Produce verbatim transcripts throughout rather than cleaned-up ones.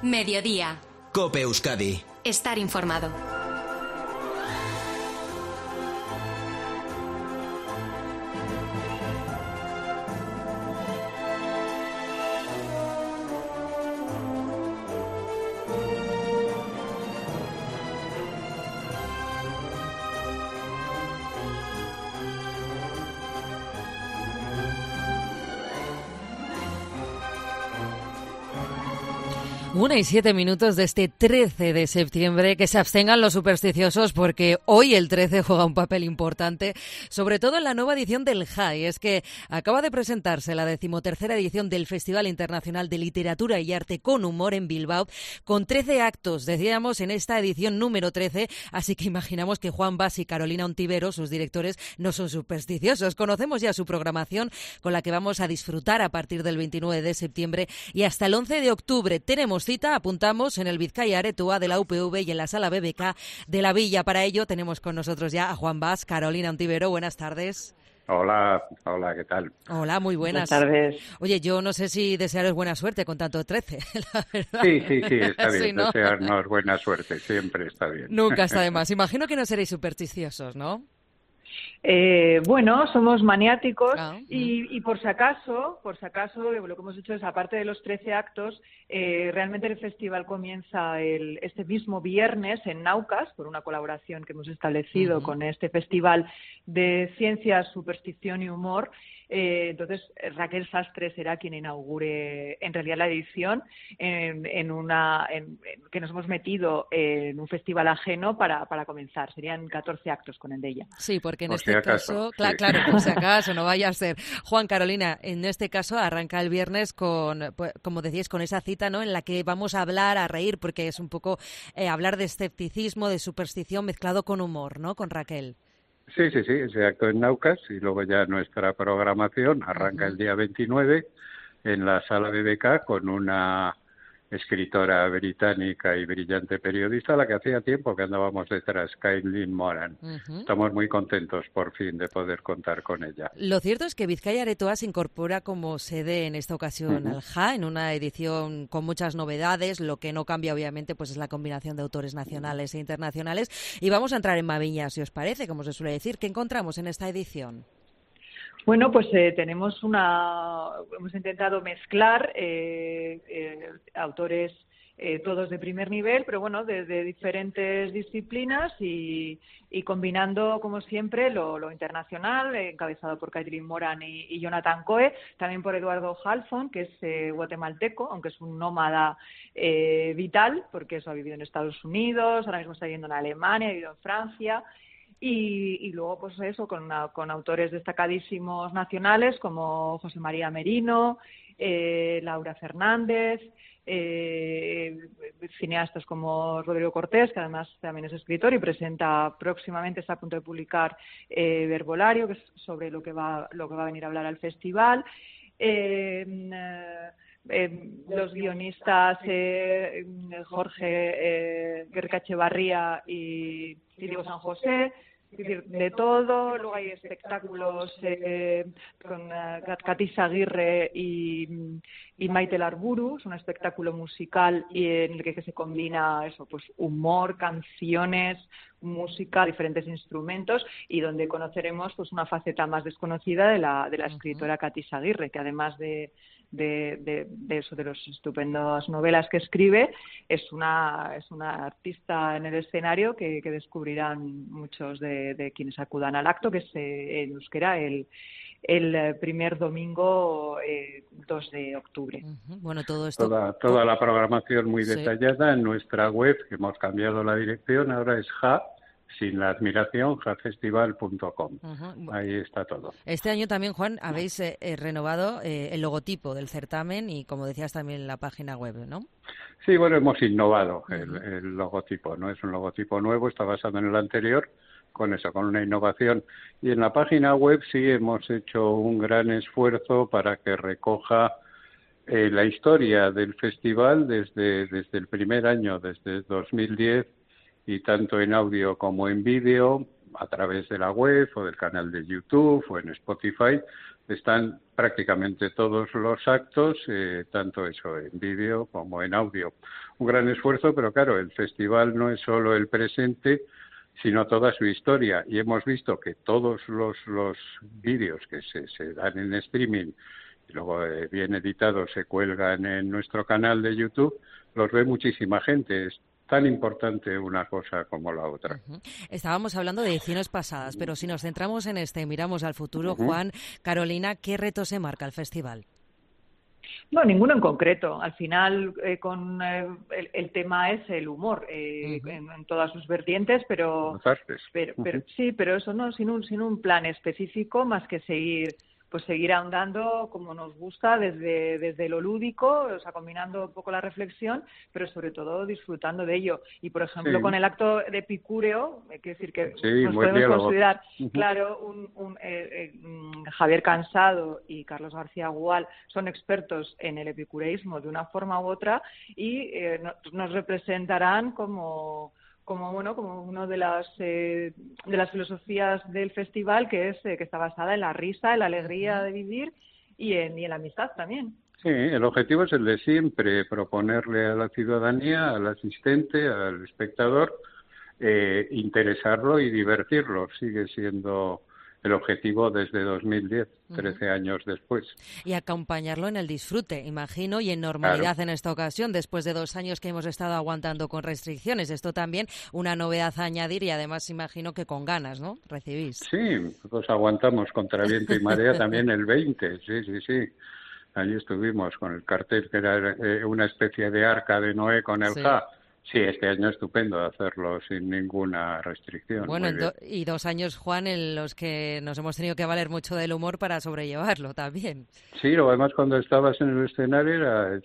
Mediodía. COPE Euskadi. Estar informado. Una y siete minutos de este trece de septiembre. Que se abstengan los supersticiosos porque hoy el trece juega un papel importante, sobre todo en la nueva edición del J A I. Es que acaba de presentarse la decimotercera edición del Festival Internacional de Literatura y Arte con Humor en Bilbao, con trece actos, decíamos, en esta edición número trece, así que imaginamos que Juan Bas y Carolina Ontivero, sus directores, no son supersticiosos. Conocemos ya su programación, con la que vamos a disfrutar a partir del veintinueve de septiembre y hasta el once de octubre. Tenemos cita, apuntamos, en el Bizkaia Aretua de la U P V y en la Sala B B K de la Villa. Para ello tenemos con nosotros ya a Juan Bas, Carolina Ontivero. Buenas tardes. Hola, hola, ¿qué tal? Hola, muy buenas. Buenas tardes. Oye, yo no sé si desearos buena suerte con tanto trece, la verdad. Sí, sí, sí, está bien. Sí, ¿no? Desearnos buena suerte, siempre está bien. Nunca está de más. Imagino que no seréis supersticiosos, ¿no? Eh, bueno, somos maniáticos Ah, y, y por si acaso, por si acaso, lo que hemos hecho es, aparte de los trece actos, eh, realmente el festival comienza el, este mismo viernes en Naucas, por una colaboración que hemos establecido uh-huh. con este festival de ciencias, superstición y humor. Eh, entonces, Raquel Sastre será quien inaugure en realidad la edición en, en una en, en, que nos hemos metido en un festival ajeno para, para comenzar. Serían catorce actos con el de ella. Sí, porque en por este si acaso, caso, sí. claro, claro, por si acaso, no vaya a ser. Juan, Carolina, en este caso arranca el viernes con, pues, como decíais, con esa cita, ¿no?, en la que vamos a hablar, a reír, porque es un poco eh, hablar de escepticismo, de superstición mezclado con humor, ¿no?, con Raquel. Sí, sí, sí, ese acto en Naucas y luego ya nuestra programación arranca uh-huh. el día veintinueve en la Sala B B K con una escritora británica y brillante periodista a la que hacía tiempo que andábamos detrás, Kathleen Moran. Uh-huh. Estamos muy contentos por fin de poder contar con ella. Lo cierto es que Bizkaia Aretua se incorpora como sede en esta ocasión uh-huh. al J A, en una edición con muchas novedades. Lo que no cambia obviamente pues es la combinación de autores nacionales e internacionales. Y vamos a entrar en Maviñas, si os parece, como se suele decir. ¿Qué encontramos en esta edición? Bueno, pues eh, tenemos una, hemos intentado mezclar eh, eh, autores eh, todos de primer nivel, pero bueno, de, de diferentes disciplinas y, y combinando, como siempre, lo, lo internacional, eh, encabezado por Kathleen Moran y, y Jonathan Coe, también por Eduardo Halfon, que es eh, guatemalteco, aunque es un nómada eh, vital, porque eso ha vivido en Estados Unidos, ahora mismo está viviendo en Alemania, ha vivido en Francia. Y, y luego, pues eso, con, una, con autores destacadísimos nacionales como José María Merino, eh, Laura Fernández, eh, cineastas como Rodrigo Cortés, que además también es escritor y presenta próximamente, está a punto de publicar eh, Verbolario, que es sobre lo que va, lo que va a venir a hablar al festival. Eh, eh, Eh, los guionistas eh, Jorge eh, Guerca-Echevarría y, y Diego San José, es decir, de todo. Luego hay espectáculos eh, con uh, Katy Aguirre y, y Maite Larburu, es un espectáculo musical y en el que, que se combina eso, pues humor, canciones, música, diferentes instrumentos, y donde conoceremos pues una faceta más desconocida de la de la escritora Katy Aguirre, que además de De, de, de eso, de las estupendas novelas que escribe, es una es una artista en el escenario que, que descubrirán muchos de, de quienes acudan al acto, que es eh, en euskera el, el primer domingo eh, dos de octubre. Uh-huh. Bueno, todo esto... Toda, toda la programación muy sí. detallada en nuestra web, que hemos cambiado la dirección, ahora es ja, sin la admiración, jafestival punto com. Uh-huh. Ahí está todo. Este año también, Juan, habéis eh, eh, renovado eh, el logotipo del certamen y, como decías, también la página web, ¿no? Sí, bueno, hemos innovado uh-huh. el, el logotipo, ¿no? Es un logotipo nuevo, está basado en el anterior, con eso, con una innovación. Y en la página web sí hemos hecho un gran esfuerzo para que recoja eh, la historia del festival desde, desde el primer año, desde dos mil diez, y tanto en audio como en vídeo, a través de la web o del canal de YouTube o en Spotify, están prácticamente todos los actos, eh, tanto eso en vídeo como en audio. Un gran esfuerzo, pero claro, el festival no es solo el presente, sino toda su historia. Y hemos visto que todos los, los vídeos que se, se dan en streaming y luego eh, bien editados se cuelgan en nuestro canal de YouTube, los ve muchísima gente. Es tan importante una cosa como la otra. Uh-huh. Estábamos hablando de ediciones pasadas, pero si nos centramos en este y miramos al futuro, Uh-huh. Juan, Carolina, ¿qué reto se marca el festival? No, ninguno en concreto. Al final, eh, con eh, el, el tema es el humor eh, Uh-huh. en, en todas sus vertientes, pero, Las artes. pero, pero Uh-huh. sí, pero eso no, sin un, sin un plan específico, más que seguir, pues seguir ahondando como nos gusta desde, desde lo lúdico, o sea, combinando un poco la reflexión, pero sobre todo disfrutando de ello. Y por ejemplo, Sí. con el acto de epicúreo, hay que decir que Sí, nos buen podemos diálogo. considerar, Uh-huh. claro, un, un, eh, eh, mm, Javier Cansado y Carlos García Gual son expertos en el epicureísmo de una forma u otra y eh, no, nos representarán como como bueno como una de las eh, de las filosofías del festival, que es eh, que está basada en la risa, en la alegría de vivir y en, y en la amistad también. Sí, el objetivo es el de siempre, proponerle a la ciudadanía, al asistente, al espectador, eh, interesarlo y divertirlo. Sigue siendo el objetivo desde dos mil diez, trece uh-huh. años después. Y acompañarlo en el disfrute, imagino, y en normalidad claro. En esta ocasión, después de dos años que hemos estado aguantando con restricciones. Esto también una novedad a añadir y además imagino que con ganas, ¿no? Recibís. Sí, pues aguantamos contra viento y marea también el veinte, sí, sí, sí. Allí estuvimos con el cartel que era eh, una especie de arca de Noé con el sí. Ja. Sí, este año estupendo hacerlo sin ninguna restricción. Bueno, do- y dos años, Juan, en los que nos hemos tenido que valer mucho del humor para sobrellevarlo también. Sí, lo demás cuando estabas en el escenario era...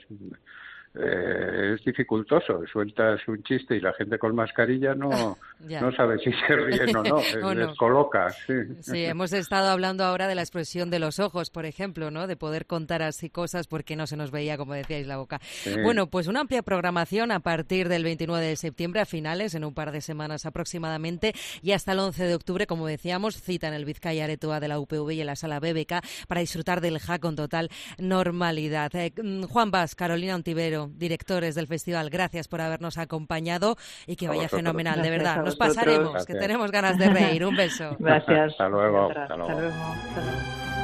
Eh, es dificultoso, sueltas un chiste y la gente con mascarilla no, no sabe si se ríen o no, se no. descoloca. Sí. sí, hemos estado hablando ahora de la expresión de los ojos, por ejemplo, ¿no? De poder contar así cosas porque no se nos veía, como decíais, la boca. Sí. Bueno, pues una amplia programación a partir del veintinueve de septiembre a finales, en un par de semanas aproximadamente, y hasta el once de octubre, como decíamos, cita en el Bizkaia Aretoa de la U P V y en la Sala B B K para disfrutar del Ja con total normalidad. Eh, Juan Bas, Carolina Ontivero, directores del festival, gracias por habernos acompañado y que vaya fenomenal, gracias, de verdad. Nos pasaremos, gracias. Que tenemos ganas de reír. Un beso. Gracias. Hasta luego. Hasta luego. Hasta luego. Hasta luego.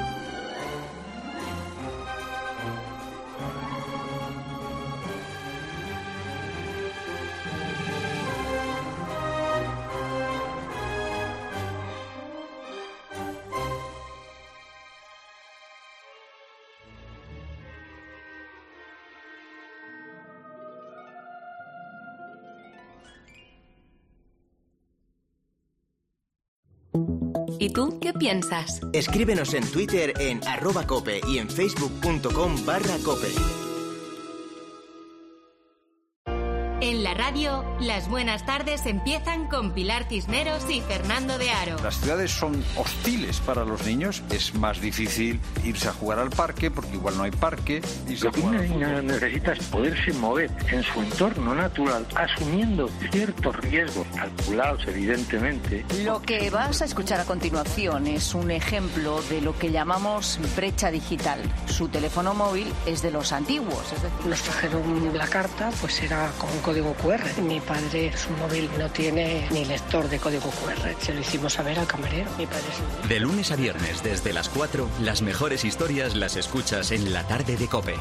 ¿Y tú qué piensas? Escríbenos en Twitter en arroba cope y en facebook.com barra cope. En la radio, las buenas tardes empiezan con Pilar Cisneros y Fernando de Aro. Las ciudades son hostiles para los niños. Es más difícil irse a jugar al parque porque igual no hay parque. Lo que una niña necesita es poderse mover en su entorno natural, asumiendo ciertos riesgos calculados, evidentemente. Lo que vas a escuchar a continuación es un ejemplo de lo que llamamos brecha digital. Su teléfono móvil es de los antiguos. Es decir, nos trajeron la carta, pues era con un código cu erre. Mi padre, su móvil no tiene ni lector de código cu erre. Se lo hicimos saber al camarero. Mi padre sí. De lunes a viernes, desde las cuatro, las mejores historias las escuchas en La Tarde de COPE.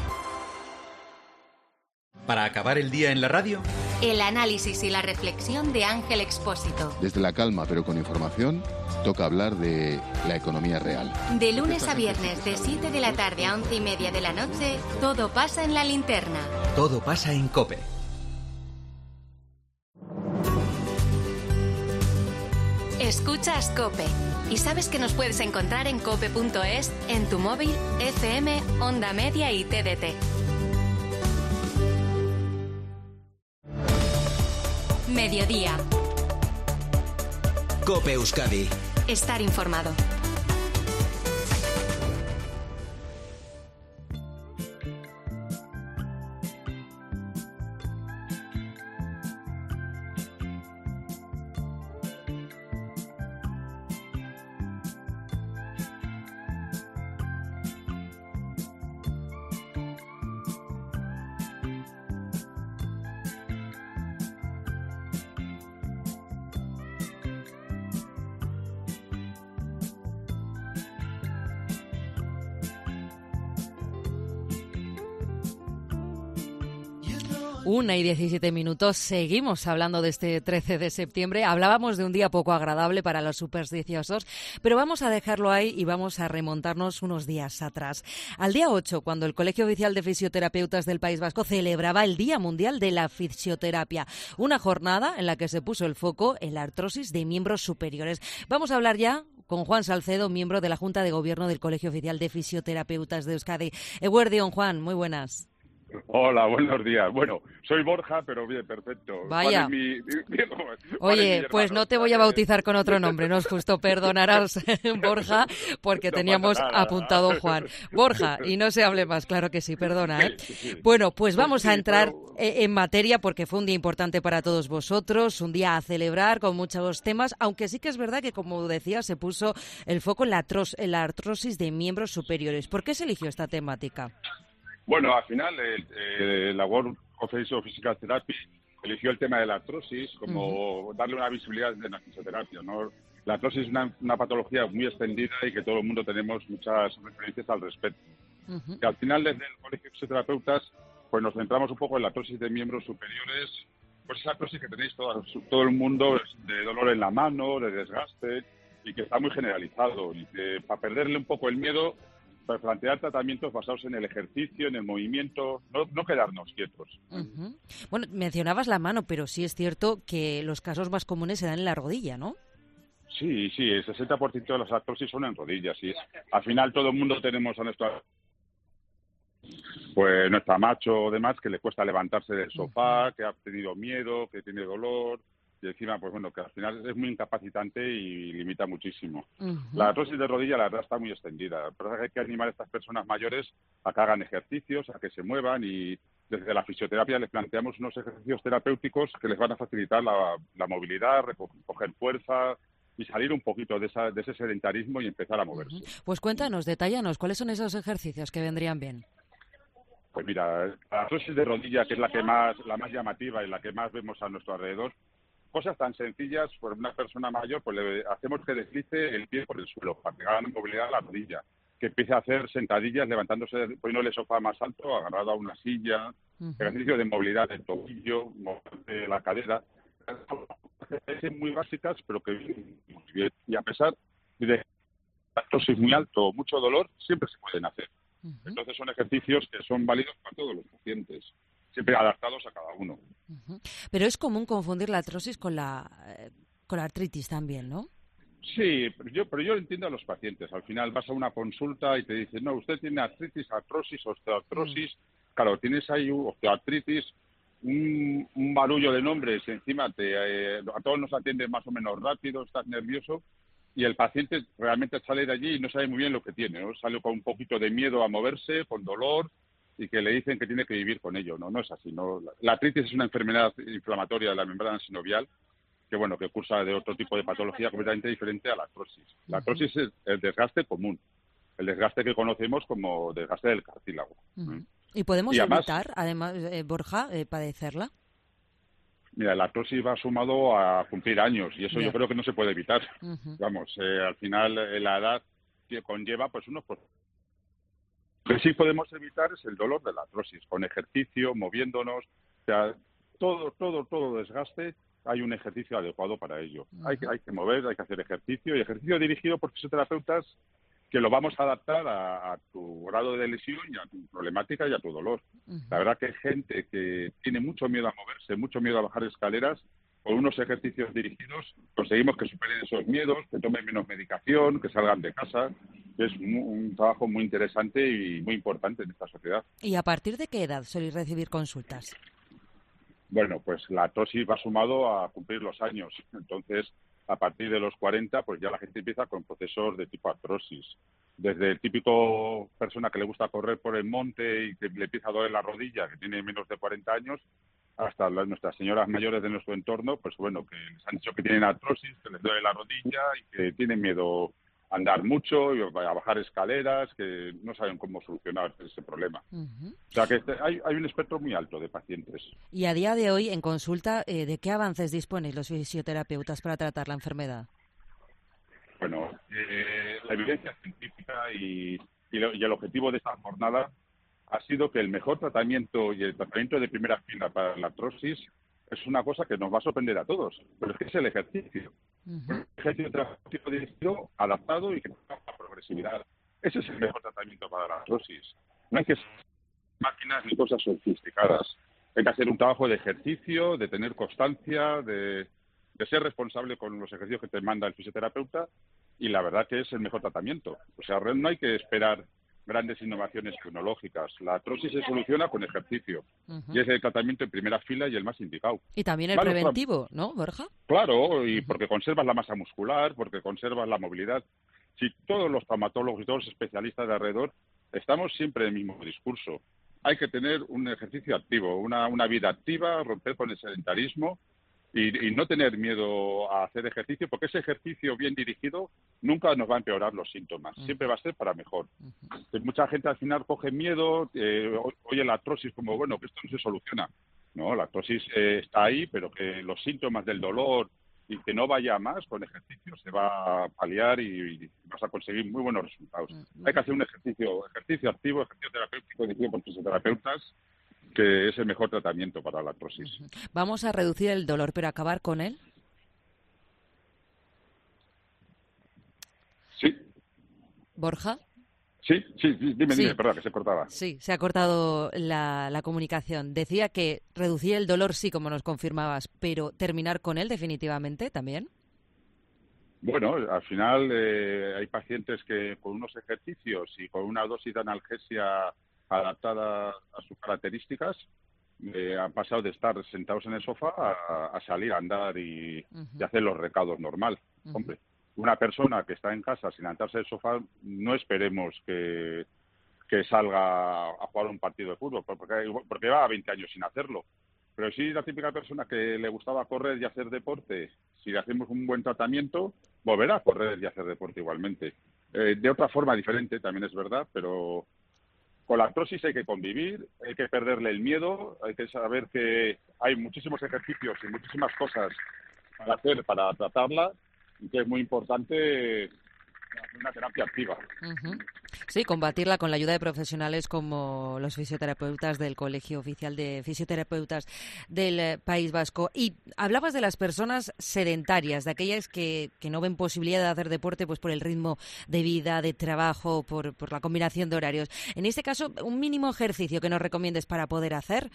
Para acabar el día en la radio, el análisis y la reflexión de Ángel Expósito. Desde la calma, pero con información, toca hablar de la economía real. De lunes a viernes, de siete de la tarde a once y media de la noche, todo pasa en La Linterna. Todo pasa en COPE. Escuchas COPE y sabes que nos puedes encontrar en cope punto es, en tu móvil, F M, Onda Media y T D T. Mediodía. COPE Euskadi. Estar informado. Una y diecisiete minutos, seguimos hablando de este trece de septiembre. Hablábamos de un día poco agradable para los supersticiosos, pero vamos a dejarlo ahí y vamos a remontarnos unos días atrás. Al día ocho, cuando el Colegio Oficial de Fisioterapeutas del País Vasco celebraba el Día Mundial de la Fisioterapia, una jornada en la que se puso el foco en la artrosis de miembros superiores. Vamos a hablar ya con Juan Salcedo, miembro de la Junta de Gobierno del Colegio Oficial de Fisioterapeutas de Euskadi. Eguerdión, Juan, muy buenas. Hola, buenos días. Bueno, soy Borja, pero bien, perfecto. Vaya. Mi, mi, mi, Oye, pues no te voy a bautizar con otro nombre, no es justo, perdonarás, Borja, porque no teníamos apuntado Juan. Borja, y no se hable más, claro que sí, perdona, ¿eh? Sí, sí. Bueno, pues vamos sí, a entrar pero... en materia, porque fue un día importante para todos vosotros, un día a celebrar con muchos temas, aunque sí que es verdad que, como decía, se puso el foco en la, atros, en la artrosis de miembros superiores. ¿Por qué se eligió esta temática? Bueno, al final el, el, la World Council of Physical Therapy eligió el tema de la artrosis como uh-huh. darle una visibilidad de la fisioterapia, ¿no? La artrosis es una, una patología muy extendida y que todo el mundo tenemos muchas referencias al respecto. Uh-huh. Y al final, desde el Colegio de Fisioterapeutas, pues nos centramos un poco en la artrosis de miembros superiores, pues esa artrosis que tenéis todo, todo el mundo, de dolor en la mano, de desgaste, y que está muy generalizado. Y que para perderle un poco el miedo, para plantear tratamientos basados en el ejercicio, en el movimiento, no, no quedarnos quietos. Uh-huh. Bueno, mencionabas la mano, pero sí es cierto que los casos más comunes se dan en la rodilla, ¿no? Sí, sí, el sesenta por ciento de las artrosis son en rodillas, sí. Al final todo el mundo tenemos a nuestra pues nuestra macho o demás que le cuesta levantarse del sofá, uh-huh. que ha tenido miedo, que tiene dolor. Y encima, pues bueno, que al final es muy incapacitante y limita muchísimo. Uh-huh. La artrosis de rodilla, la verdad, está muy extendida. Pero hay que animar a estas personas mayores a que hagan ejercicios, a que se muevan, y desde la fisioterapia les planteamos unos ejercicios terapéuticos que les van a facilitar la, la movilidad, recoger fuerza y salir un poquito de, esa, de ese sedentarismo y empezar a moverse. Uh-huh. Pues cuéntanos, detállanos, ¿cuáles son esos ejercicios que vendrían bien? Pues mira, la artrosis de rodilla, que es la que más, la más llamativa y la que más vemos a nuestro alrededor, cosas tan sencillas, por una persona mayor, pues le hacemos que deslice el pie por el suelo, para que haga movilidad a la rodilla, que empiece a hacer sentadillas levantándose, poniéndole el sofá más alto, agarrado a una silla, uh-huh. ejercicio de movilidad del tobillo, de la cadera, muy básicas, pero que vienen muy bien. Y a pesar de artrosis muy alto o mucho dolor, siempre se pueden hacer. Uh-huh. Entonces son ejercicios que son válidos para todos los pacientes, siempre adaptados a cada uno. Uh-huh. Pero es común confundir la artrosis con la eh, con la artritis también, ¿no? Sí, pero yo, pero yo entiendo a los pacientes. Al final vas a una consulta y te dicen, no, usted tiene artritis, artrosis, osteoartrosis. Uh-huh. Claro, tienes ahí osteoartritis, un, un barullo de nombres, y encima te, eh, a todos nos atienden más o menos rápido, estás nervioso, y el paciente realmente sale de allí y no sabe muy bien lo que tiene, ¿no? Sale con un poquito de miedo a moverse, con dolor, y que le dicen que tiene que vivir con ello. No, no es así. No. La artritis es una enfermedad inflamatoria de la membrana sinovial que, bueno, que cursa de otro tipo de patología completamente diferente a la artrosis. La artrosis es el desgaste común, el desgaste que conocemos como desgaste del cartílago. Uh-huh. ¿Mm? ¿Y podemos y además, evitar, además, eh, Borja, eh, padecerla? Mira, la artrosis va sumado a cumplir años y eso yeah. yo creo que no se puede evitar. Uh-huh. Vamos, eh, al final eh, la edad que conlleva pues unos... Lo que sí podemos evitar es el dolor de la artrosis, con ejercicio, moviéndonos, o sea, todo, todo, todo desgaste, hay un ejercicio adecuado para ello. Uh-huh. Hay que, hay que mover, hay que hacer ejercicio, y ejercicio dirigido por fisioterapeutas que lo vamos a adaptar a, a tu grado de lesión y a tu problemática y a tu dolor. Uh-huh. La verdad que hay gente que tiene mucho miedo a moverse, mucho miedo a bajar escaleras, con unos ejercicios dirigidos conseguimos que superen esos miedos, que tomen menos medicación, que salgan de casa. Es un, un trabajo muy interesante y muy importante en esta sociedad. ¿Y a partir de qué edad soléis recibir consultas? Bueno, pues la artrosis va sumado a cumplir los años. Entonces, a partir de los cuarenta, pues ya la gente empieza con procesos de tipo artrosis. Desde el típico persona que le gusta correr por el monte y que le empieza a doler la rodilla, que tiene menos de cuarenta años, hasta las, nuestras señoras mayores de nuestro entorno, pues bueno, que les han dicho que tienen artrosis, que les duele la rodilla y que tienen miedo a andar mucho y a bajar escaleras, que no saben cómo solucionar ese problema. Uh-huh. O sea que hay, hay un espectro muy alto de pacientes. Y a día de hoy, en consulta, eh, ¿de qué avances disponéis los fisioterapeutas para tratar la enfermedad? Bueno, eh, la evidencia científica y, y, lo, y el objetivo de esta jornada ha sido que el mejor tratamiento y el tratamiento de primera fila para la artrosis es una cosa que nos va a sorprender a todos, pero es que es el ejercicio. Uh-huh. El ejercicio terapéutico dirigido, adaptado y que tenga la progresividad. Ese es el mejor tratamiento para la artrosis. No hay que ser máquinas ni cosas sofisticadas. Hay que hacer un trabajo de ejercicio, de tener constancia, de, de ser responsable con los ejercicios que te manda el fisioterapeuta, y la verdad que es el mejor tratamiento. O sea, no hay que esperar grandes innovaciones tecnológicas. La artrosis se soluciona con ejercicio. Uh-huh. Y es el tratamiento en primera fila y el más indicado. Y también el vale, preventivo, ¿no, Borja? Claro, y uh-huh. porque conservas la masa muscular, porque conservas la movilidad. Si todos los traumatólogos y todos los especialistas de alrededor estamos siempre en el mismo discurso. Hay que tener un ejercicio activo, una, una vida activa, romper con el sedentarismo y, y no tener miedo a hacer ejercicio, porque ese ejercicio bien dirigido nunca nos va a empeorar los síntomas, uh-huh. siempre va a ser para mejor. Uh-huh. Mucha gente al final coge miedo, eh, oye la artrosis como, bueno, que esto no se soluciona. No, la artrosis eh, está ahí, pero que los síntomas del dolor y que no vaya más con ejercicio se va a paliar y, y vas a conseguir muy buenos resultados. Uh-huh. Hay que hacer un ejercicio, ejercicio activo, ejercicio terapéutico dirigido por fisioterapeutas, que es el mejor tratamiento para la artrosis. Uh-huh. ¿Vamos a reducir el dolor, pero acabar con él? Sí. ¿Borja? Sí, sí, dime, sí. dime, perdón, que se cortaba. Sí, se ha cortado la, la comunicación. Decía que reducir el dolor sí, como nos confirmabas, pero terminar con él definitivamente también. Bueno, al final eh, hay pacientes que con unos ejercicios y con una dosis de analgesia adaptada a sus características eh, han pasado de estar sentados en el sofá a, a salir a andar y, uh-huh. y hacer los recados normal. Uh-huh. Hombre, una persona que está en casa sin levantarse del sofá, no esperemos que, que salga a jugar un partido de fútbol, porque, porque va veinte años sin hacerlo. Pero sí la típica persona que le gustaba correr y hacer deporte, si le hacemos un buen tratamiento, volverá a correr y hacer deporte igualmente. Eh, de otra forma diferente, también es verdad, pero con la artrosis hay que convivir, hay que perderle el miedo, hay que saber que hay muchísimos ejercicios y muchísimas cosas para hacer para tratarla, y que es muy importante una terapia activa. Uh-huh. Sí, combatirla con la ayuda de profesionales como los fisioterapeutas del Colegio Oficial de Fisioterapeutas del País Vasco. Y hablabas de las personas sedentarias, de aquellas que, que no ven posibilidad de hacer deporte pues por el ritmo de vida, de trabajo, por, por la combinación de horarios. En este caso, un mínimo ejercicio que nos recomiendes para poder hacer.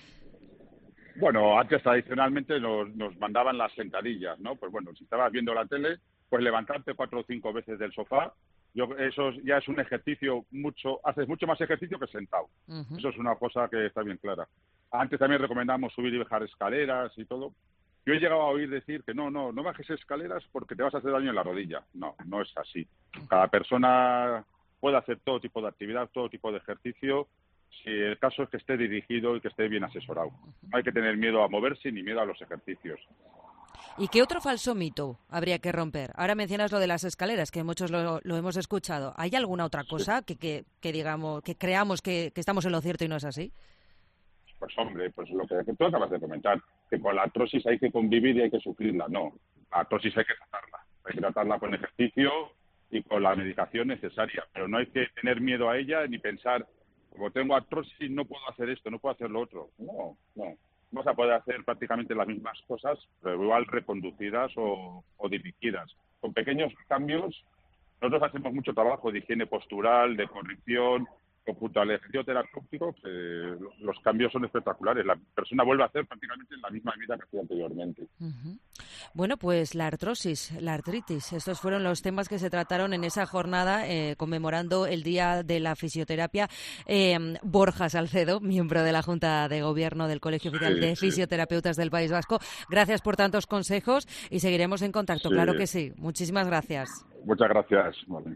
Bueno, antes tradicionalmente nos, nos mandaban las sentadillas, ¿no? Pues bueno, si estabas viendo la tele, pues levantarte cuatro o cinco veces del sofá, yo eso ya es un ejercicio mucho, haces mucho más ejercicio que sentado. Uh-huh. Eso es una cosa que está bien clara. Antes también recomendamos subir y bajar escaleras y todo. Yo he llegado a oír decir que no, no, no bajes escaleras porque te vas a hacer daño en la rodilla. No, no es así. Cada persona puede hacer todo tipo de actividad, todo tipo de ejercicio, si el caso es que esté dirigido y que esté bien asesorado. No hay que tener miedo a moverse ni miedo a los ejercicios. ¿Y qué otro falso mito habría que romper? Ahora mencionas lo de las escaleras, que muchos lo, lo hemos escuchado. ¿Hay alguna otra cosa que, que, que digamos, que creamos que, que estamos en lo cierto y no es así? Pues hombre, pues lo que tú acabas de comentar, que con la artrosis hay que convivir y hay que sufrirla. No, la artrosis hay que tratarla. Hay que tratarla con ejercicio y con la medicación necesaria. Pero no hay que tener miedo a ella ni pensar, como tengo artrosis no puedo hacer esto, no puedo hacer lo otro. No, no. Vas a poder hacer prácticamente las mismas cosas, pero igual reconducidas o, o dirigidas. Con pequeños cambios, nosotros hacemos mucho trabajo de higiene postural, de corrección, junto al ejercicio terapéutico, que los cambios son espectaculares. La persona vuelve a hacer prácticamente la misma vida que hacía anteriormente. Uh-huh. Bueno, pues la artrosis, la artritis, estos fueron los temas que se trataron en esa jornada eh, conmemorando el Día de la Fisioterapia. Eh, Borja Salcedo, miembro de la Junta de Gobierno del Colegio Oficial sí, de sí. Fisioterapeutas del País Vasco, gracias por tantos consejos y seguiremos en contacto, sí. Claro que sí. Muchísimas gracias. Muchas gracias. Vale.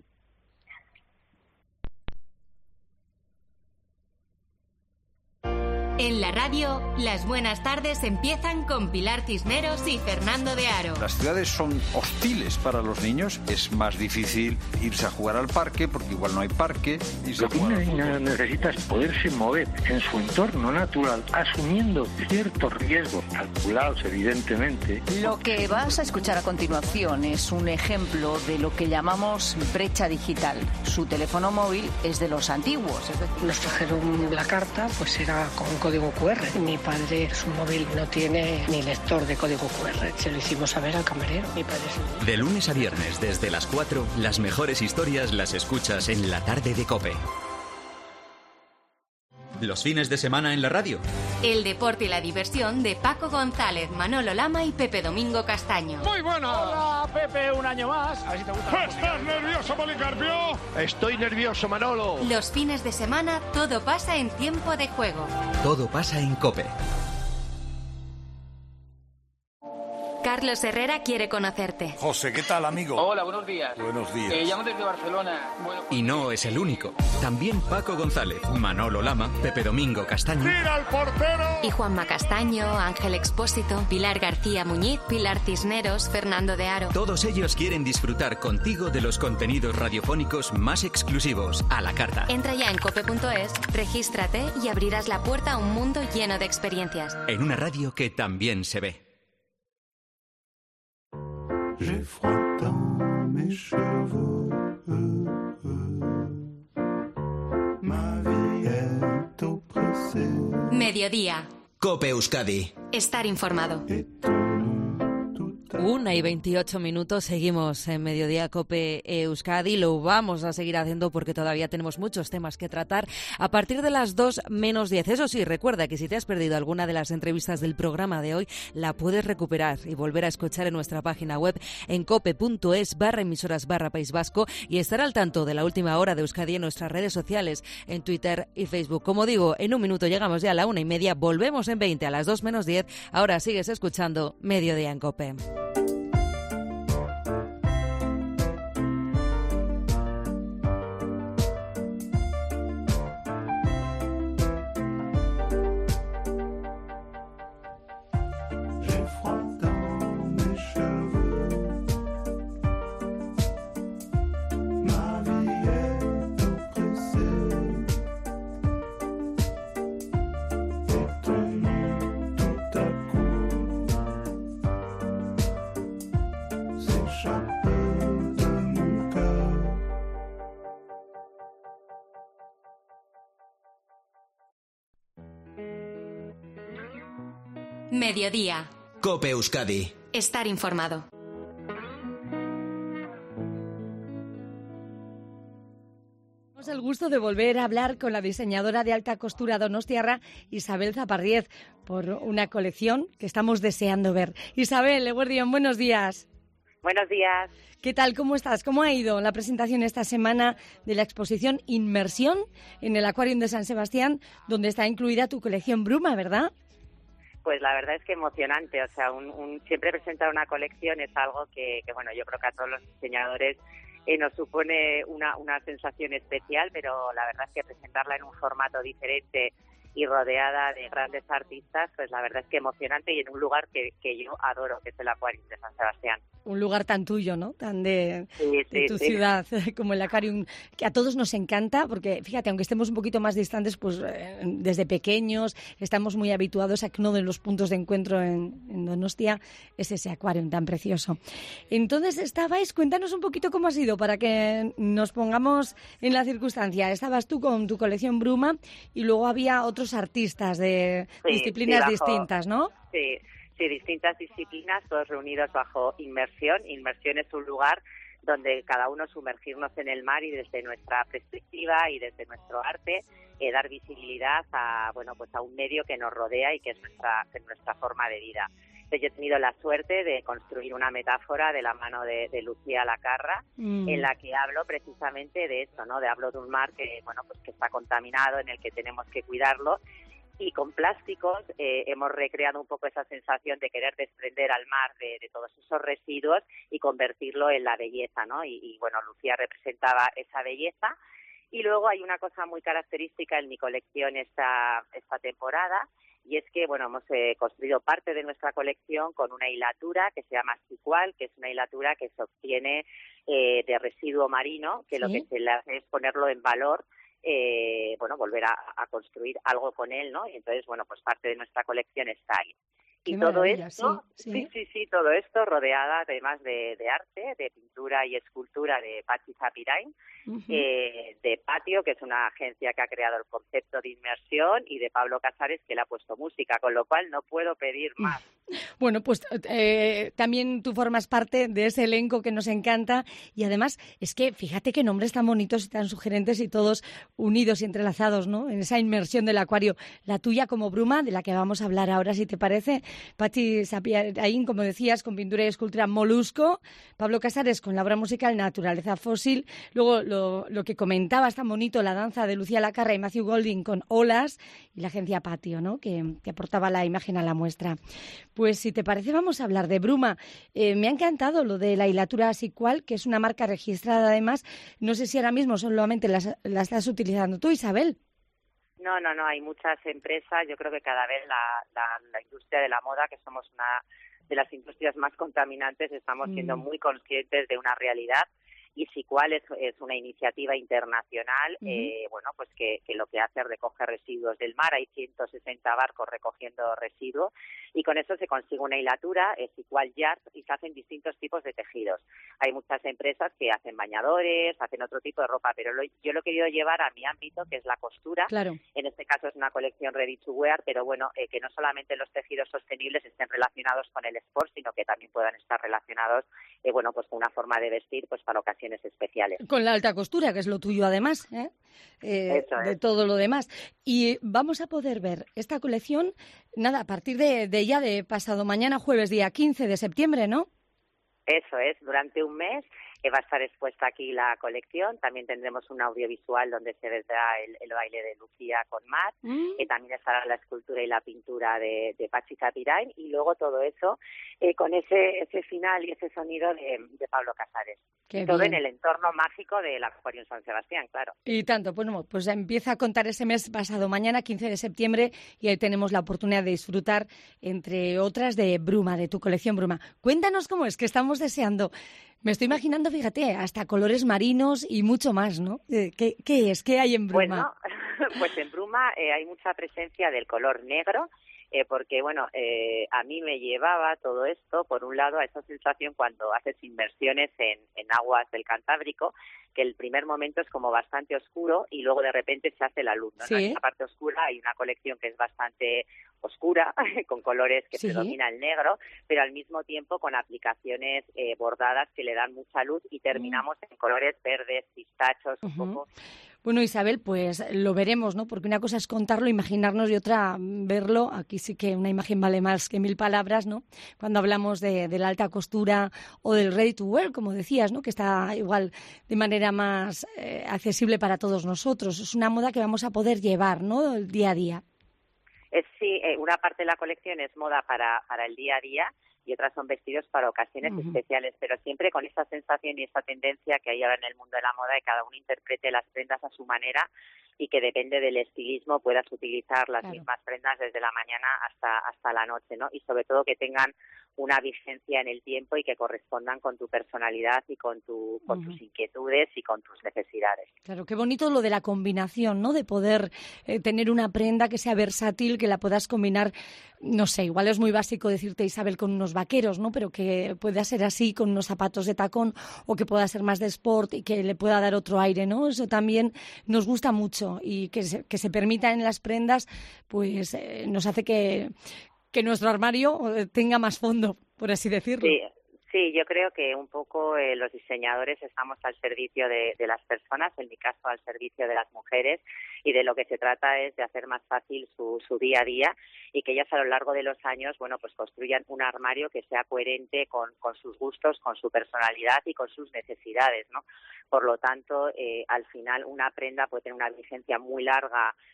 En la radio, las buenas tardes empiezan con Pilar Cisneros y Fernando de Aro. Las ciudades son hostiles para los niños, es más difícil irse a jugar al parque porque igual no hay parque. Lo que un niño necesita es poderse mover en su entorno natural, asumiendo ciertos riesgos calculados evidentemente. Lo que vas a escuchar a continuación es un ejemplo de lo que llamamos brecha digital. Su teléfono móvil es de los antiguos. Es decir, nos trajeron la carta, pues era con un código cu erre. Mi padre, su móvil no tiene ni lector de código cu erre. Se lo hicimos saber al camarero. Mi padre sí. De lunes a viernes, desde las cuatro, las mejores historias las escuchas en la tarde de COPE. Los fines de semana en la radio. El deporte y la diversión de Paco González, Manolo Lama y Pepe Domingo Castaño. Muy bueno. Hola, Pepe, un año más. A ver si te gusta. ¿Estás nervioso, Policarpio? Estoy nervioso, Manolo. Los fines de semana todo pasa en tiempo de juego. Todo pasa en COPE. Carlos Herrera quiere conocerte. José, ¿qué tal, amigo? Hola, buenos días. Buenos días. Te llamo desde Barcelona. Bueno, pues... Y no es el único. También Paco González, Manolo Lama, Pepe Domingo Castaño. ¡Tira al portero! Y Juanma Castaño, Ángel Expósito, Pilar García Muñiz, Pilar Cisneros, Fernando de Aro. Todos ellos quieren disfrutar contigo de los contenidos radiofónicos más exclusivos, a la carta. Entra ya en cope punto es, regístrate y abrirás la puerta a un mundo lleno de experiencias. En una radio que también se ve. J'ai froid dans mes cheveux. Ma vie est oppressée. Mediodía. COPE Euskadi. Estar informado. Una y veintiocho minutos, seguimos en Mediodía COPE Euskadi, lo vamos a seguir haciendo porque todavía tenemos muchos temas que tratar a partir de las dos menos diez. Eso sí, recuerda que si te has perdido alguna de las entrevistas del programa de hoy, la puedes recuperar y volver a escuchar en nuestra página web en cope punto es barra emisoras barra País Vasco y estar al tanto de la última hora de Euskadi en nuestras redes sociales, en Twitter y Facebook. Como digo, en un minuto llegamos ya a la una y media, volvemos en veinte a las dos menos diez. Ahora sigues escuchando Mediodía en COPE. Mediodía. COPE Euskadi. Estar informado. Tenemos el gusto de volver a hablar con la diseñadora de alta costura donostiarra, Isabel Zaparriez, por una colección que estamos deseando ver. Isabel, Eguerdión, buenos días. Buenos días. ¿Qué tal? ¿Cómo estás? ¿Cómo ha ido la presentación esta semana de la exposición Inmersión en el Aquarium de San Sebastián, donde está incluida tu colección Bruma, ¿verdad? Pues la verdad es que emocionante, o sea, un, un, siempre presentar una colección es algo que, que, bueno, yo creo que a todos los diseñadores eh, nos supone una, una sensación especial, pero la verdad es que presentarla en un formato diferente y rodeada de grandes artistas, pues la verdad es que emocionante y en un lugar que, que yo adoro, que es el Aquarium de San Sebastián. Un lugar tan tuyo, ¿no? Tan de, sí, sí, de tu sí. ciudad como el Aquarium, que a todos nos encanta, porque fíjate, aunque estemos un poquito más distantes, pues eh, desde pequeños estamos muy habituados a que uno de los puntos de encuentro en, en Donostia es ese Aquarium tan precioso. Entonces estabais, cuéntanos un poquito cómo ha sido para que nos pongamos en la circunstancia. Estabas tú con tu colección Bruma y luego había otros artistas de sí, disciplinas sí, bajo, distintas, ¿no? Sí. Sí, distintas disciplinas, todos reunidos bajo Inmersión. Inmersión es un lugar donde cada uno sumergirnos en el mar y desde nuestra perspectiva y desde nuestro arte eh, dar visibilidad a bueno pues a un medio que nos rodea y que es nuestra, que es nuestra forma de vida. Entonces, yo he tenido la suerte de construir una metáfora de la mano de, de Lucía Lacarra, mm. en la que hablo precisamente de esto, ¿no? De hablo de un mar que bueno pues que está contaminado, en el que tenemos que cuidarlo. Y con plásticos eh, hemos recreado un poco esa sensación de querer desprender al mar de, de todos esos residuos y convertirlo en la belleza, ¿no? Y, y bueno, Lucía representaba esa belleza Y luego hay una cosa muy característica en mi colección esta, esta temporada, y es que, bueno, hemos eh, construido parte de nuestra colección con una hilatura que se llama Sicual, que es una hilatura que se obtiene eh, de residuo marino, que ¿sí? Lo que se le hace es ponerlo en valor, eh, bueno, volver a, a construir algo con él, ¿no? Y entonces, bueno, pues parte de nuestra colección está ahí. Y todo esto, sí, sí. sí, sí, sí, todo esto rodeada además de, de arte, de pintura y escultura de Patxi Zapirain, uh-huh. eh, de Patio, que es una agencia que ha creado el concepto de inmersión, y de Pablo Casares, que le ha puesto música, con lo cual no puedo pedir más. Bueno, pues eh, también tú formas parte de ese elenco que nos encanta, y además es que fíjate qué nombres tan bonitos y tan sugerentes y todos unidos y entrelazados, ¿no? En esa inmersión del acuario, la tuya como Bruma, de la que vamos a hablar ahora, si te parece. Patxi Zapirain, como decías, con pintura y escultura Molusco, Pablo Casares con la obra musical Naturaleza Fósil, luego lo, lo que comentabas tan bonito, la danza de Lucía Lacarra y Matthew Golding con Olas, y la agencia Patio, ¿no? que, que aportaba la imagen a la muestra. Pues si te parece vamos a hablar de Bruma. Eh, me ha encantado lo de la hilatura Sicual, que es una marca registrada además. No sé si ahora mismo solamente la, la estás utilizando tú, Isabel. No, no, no, hay muchas empresas. Yo creo que cada vez la, la, la industria de la moda, que somos una de las industrias más contaminantes, estamos siendo mm. muy conscientes de una realidad. Y Sicual es, es una iniciativa internacional, uh-huh. eh, bueno, pues que, que lo que hace es recoger residuos del mar. Hay ciento sesenta barcos recogiendo residuos, y con eso se consigue una hilatura, es Sicual Yard, y se hacen distintos tipos de tejidos. Hay muchas empresas que hacen bañadores, hacen otro tipo de ropa, pero lo, yo lo he querido llevar a mi ámbito, que es la costura. Claro. En este caso es una colección ready to wear, pero bueno, eh, que no solamente los tejidos sostenibles estén relacionados con el sport, sino que también puedan estar relacionados, eh, bueno, pues con una forma de vestir, pues para ocasiones especiales. Con la alta costura, que es lo tuyo además, ¿eh? Eh, Eso es. De todo lo demás. Y vamos a poder ver esta colección, nada, a partir de, de ya de pasado mañana, jueves, día quince de septiembre, ¿no? Eso es, durante un mes eh, va a estar expuesta aquí la colección. También tendremos un audiovisual donde se verá el, el baile de Lucía con Matt, mm. eh, también estará la escultura y la pintura de, de Patxi Zapirain, y luego todo eso eh, con ese ese final y ese sonido de, de Pablo Casares. Qué todo bien. En el entorno mágico del Acuario San Sebastián, claro. Y tanto, pues, no, pues empieza a contar ese mes pasado mañana, quince de septiembre, y ahí tenemos la oportunidad de disfrutar, entre otras, de Bruma, de tu colección Bruma. Cuéntanos cómo es, que estamos deseando. Me estoy imaginando, fíjate, hasta colores marinos y mucho más, ¿no? ¿Qué, qué es? ¿Qué hay en Bruma? Bueno, pues en Bruma eh, hay mucha presencia del color negro, eh, porque, bueno, eh, a mí me llevaba todo esto, por un lado, a esa sensación cuando haces inmersiones en, en aguas del Cantábrico, que el primer momento es como bastante oscuro y luego de repente se hace la luz, ¿no? Sí. En esa parte oscura hay una colección que es bastante oscura, con colores que sí. predomina el negro, pero al mismo tiempo con aplicaciones eh, bordadas que le dan mucha luz, y terminamos mm. en colores verdes, pistachos, uh-huh. un poco. Bueno, Isabel, pues lo veremos, ¿no? Porque una cosa es contarlo, imaginarnos, y otra verlo. Aquí sí que una imagen vale más que mil palabras, ¿no? Cuando hablamos de, de la alta costura o del ready to wear, como decías, ¿no? Que está igual de manera más eh, accesible para todos nosotros. Es una moda que vamos a poder llevar, ¿no? El día a día. Es, sí, eh, una parte de la colección es moda para, para el día a día, y otras son vestidos para ocasiones uh-huh. especiales, pero siempre con esa sensación y esa tendencia que hay ahora en el mundo de la moda, de cada uno interprete las prendas a su manera, y que depende del estilismo puedas utilizar las claro. mismas prendas desde la mañana hasta hasta la noche, ¿no? Y sobre todo que tengan una vigencia en el tiempo y que correspondan con tu personalidad y con tu con uh-huh. tus inquietudes y con tus necesidades. Claro, qué bonito lo de la combinación, ¿no? De poder eh, tener una prenda que sea versátil, que la puedas combinar, no sé, igual es muy básico decirte, Isabel, con unos vaqueros, ¿no? Pero que pueda ser así, con unos zapatos de tacón, o que pueda ser más de sport y que le pueda dar otro aire, ¿no? Eso también nos gusta mucho, y que se, que se permita en las prendas, pues eh, nos hace que, que nuestro armario tenga más fondo, por así decirlo. Sí. Sí, yo creo que un poco eh, los diseñadores estamos al servicio de, de las personas, en mi caso al servicio de las mujeres, y de lo que se trata es de hacer más fácil su, su día a día, y que ellas a lo largo de los años, bueno, pues construyan un armario que sea coherente con, con sus gustos, con su personalidad y con sus necesidades, ¿no? Por lo tanto, eh, al final una prenda puede tener una vigencia muy larga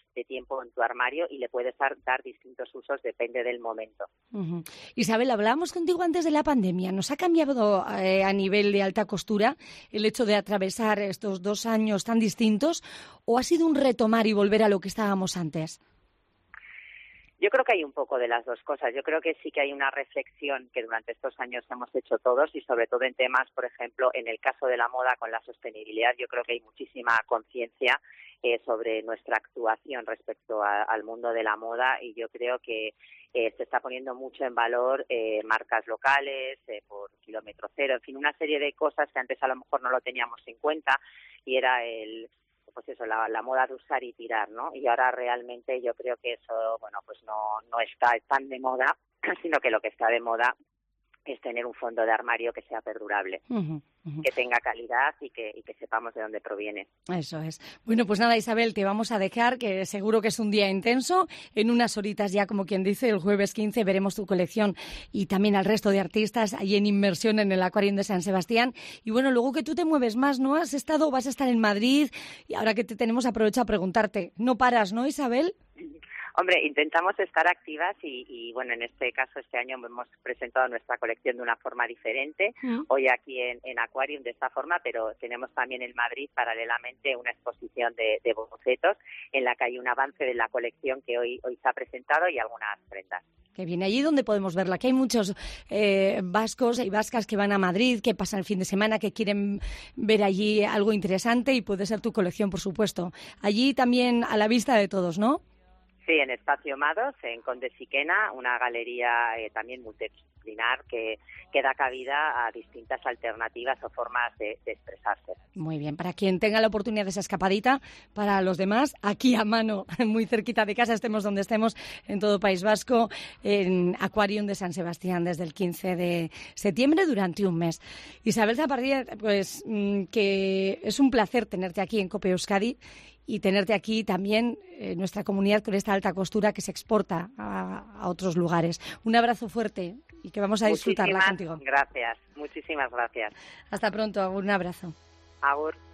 de tiempo en tu armario y le puedes dar, dar distintos usos, depende del momento. Uh-huh. Isabel, hablábamos contigo antes de la pandemia. ¿Nos ha cambiado eh, a nivel de alta costura el hecho de atravesar estos dos años tan distintos o ha sido un retomar y volver a lo que estábamos antes? Yo creo que hay un poco de las dos cosas. Yo creo que sí que hay una reflexión que durante estos años hemos hecho todos y sobre todo en temas, por ejemplo, en el caso de la moda con la sostenibilidad, yo creo que hay muchísima conciencia eh, sobre nuestra actuación respecto a, al mundo de la moda y yo creo que eh, se está poniendo mucho en valor eh, marcas locales, eh, por kilómetro cero, en fin, una serie de cosas que antes a lo mejor no lo teníamos en cuenta y era el... pues eso, la, la moda de usar y tirar, ¿no? Y ahora realmente yo creo que eso, bueno, pues no, no está tan de moda, sino que lo que está de moda es tener un fondo de armario que sea perdurable, uh-huh, uh-huh. que tenga calidad y que, y que sepamos de dónde proviene. Eso es. Bueno, pues nada, Isabel, te vamos a dejar, que seguro que es un día intenso. En unas horitas ya, como quien dice, el jueves quince veremos tu colección y también al resto de artistas ahí en inmersión en el Aquarium de San Sebastián. Y bueno, luego que tú te mueves más, ¿no? Has estado, vas a estar en Madrid y ahora que te tenemos aprovecho a preguntarte. No paras, ¿no, Isabel? Hombre, intentamos estar activas y, y, bueno, en este caso, este año hemos presentado nuestra colección de una forma diferente. Mm. Hoy aquí en, en Aquarium de esta forma, pero tenemos también en Madrid, paralelamente, una exposición de, de bocetos en la que hay un avance de la colección que hoy, hoy se ha presentado y algunas prendas. Que viene allí donde podemos verla, que hay muchos eh, vascos y vascas que van a Madrid, que pasan el fin de semana, que quieren ver allí algo interesante y puede ser tu colección, por supuesto. Allí también a la vista de todos, ¿no? Sí, en Espacio Mados, en Conde Siquena, una galería eh, también multidisciplinar que, que da cabida a distintas alternativas o formas de, de expresarse. Muy bien, para quien tenga la oportunidad de esa escapadita, para los demás, aquí a mano, muy cerquita de casa, estemos donde estemos, en todo País Vasco, en Aquarium de San Sebastián, desde el quince de septiembre durante un mes. Isabel Zapardiel, pues que es un placer tenerte aquí en COPE Euskadi y tenerte aquí también en nuestra comunidad con esta alta costura que se exporta a, a otros lugares. Un abrazo fuerte y que vamos a disfrutarla contigo. Gracias, muchísimas gracias. Hasta pronto, un abrazo. Agur.